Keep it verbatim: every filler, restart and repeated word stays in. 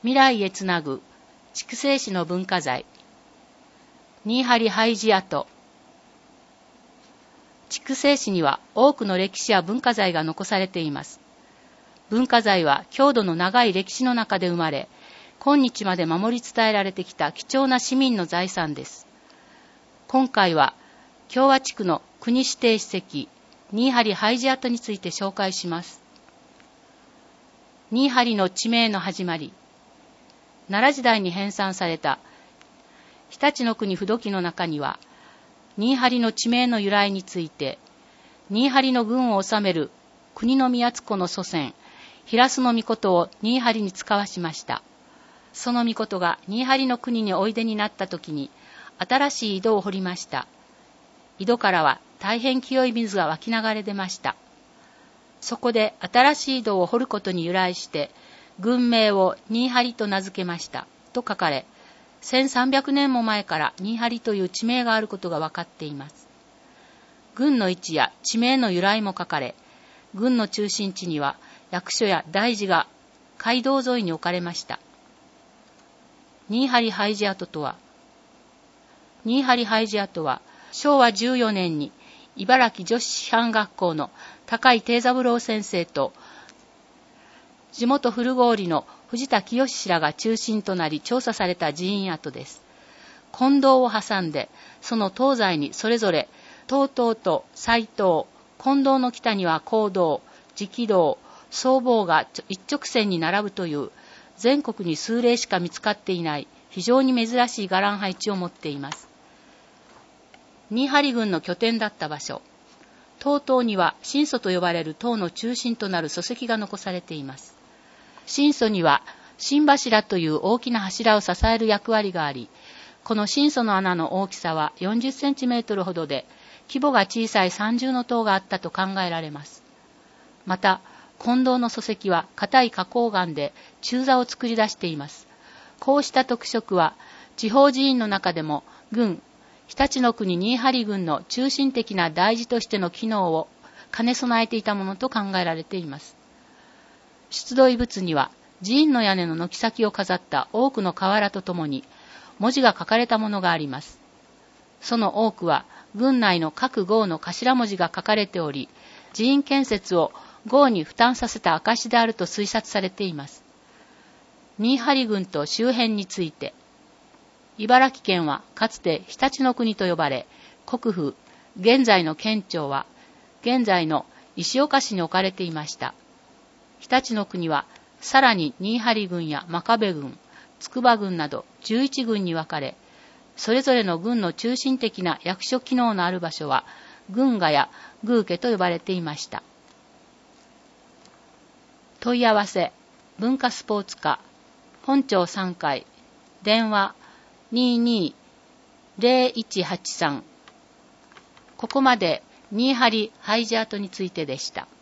未来へつなぐ筑西市の文化財、新張廃寺跡。筑西市には多くの歴史や文化財が残されています。文化財は郷土の長い歴史の中で生まれ、今日まで守り伝えられてきた貴重な市民の財産です。今回は共和地区の国指定史跡、新張廃寺跡について紹介します。新張の地名の始まり。奈良時代に編纂された常陸の国不土記の中には、新張の地名の由来について、新張の軍を治める国宮津子の祖先、平須の命を新張に使わしました。その命が新張の国においでになった時に、新しい井戸を掘りました。井戸からは大変清い水が湧き流れ出ました。そこで新しい井戸を掘ることに由来して、軍名を新張と名付けました。と書かれ、せんさんびゃくねんも前から新張という地名があることが分かっています。軍の位置や地名の由来も書かれ、軍の中心地には役所や大寺が街道沿いに置かれました。新張廃寺跡とは、新張廃寺跡はしょうわじゅうよねんに茨城女子師範学校の高井貞三郎先生と地元古郡の藤田清氏らが中心となり調査された寺院跡です。金堂を挟んで、その東西にそれぞれ東塔と西塔、金堂の北には講堂、直堂、僧帽が一直線に並ぶという全国に数例しか見つかっていない非常に珍しい伽藍配置を持っています。新張郡の拠点だった場所。東塔には神祖と呼ばれる塔の中心となる礎石が残されています。神祖には神柱という大きな柱を支える役割があり、この神祖の穴の大きさはよんじゅっセンチメートルほどで、規模が小さい三重の塔があったと考えられます。また、金堂の礎石は硬い花崗岩で中座を作り出しています。こうした特色は、地方寺院の中でも郡、常陸の国新張郡の中心的な大寺としての機能を兼ね備えていたものと考えられています。出土遺物には、寺院の屋根の軒先を飾った多くの瓦とともに、文字が書かれたものがあります。その多くは、郡内の各号の頭文字が書かれており、寺院建設を号に負担させた証であると推察されています。新張郡と周辺について、茨城県はかつて常陸の国と呼ばれ、国府、現在の県庁は、現在の石岡市に置かれていました。常陸の国は、さらに新張郡や真壁郡、筑波郡などじゅういち郡に分かれ、それぞれの郡の中心的な役所機能のある場所は、郡衙や宮家と呼ばれていました。問い合わせ、文化スポーツ課、本庁さんかい、電話 にーにー ゼロいちはちさん。ここまで新張廃寺跡についてでした。